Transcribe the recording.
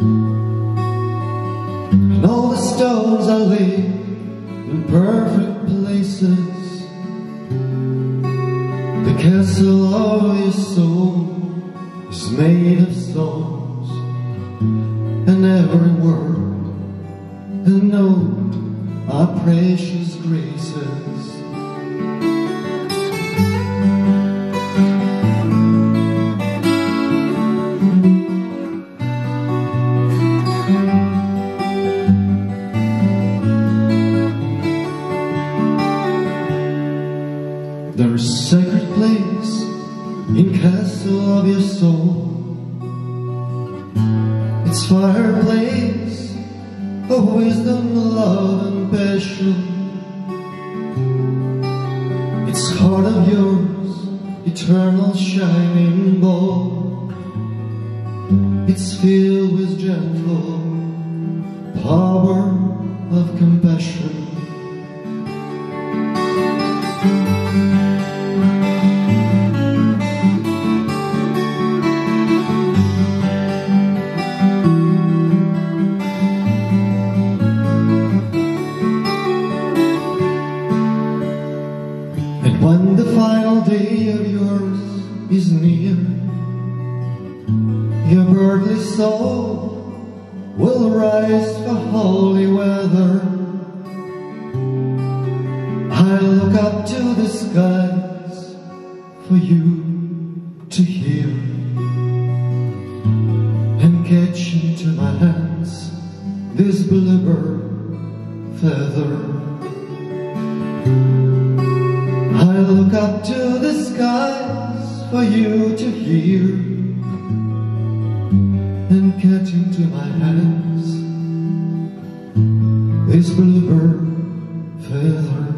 And all the stones are laid in perfect places. The castle of your soul is made of stones, and every word and note are precious graces. There's a sacred place in castle of your soul. It's fireplace of wisdom, love and passion. It's heart of yours, eternal shining ball. It's filled with gentle power of compassion. When the final day of yours is near, your earthly soul will rise for holy weather. I look up to the skies for you to hear, and catch into my hands this bluebird feather. I look up to the skies for you to hear, and catch into my hands this bluebird feather.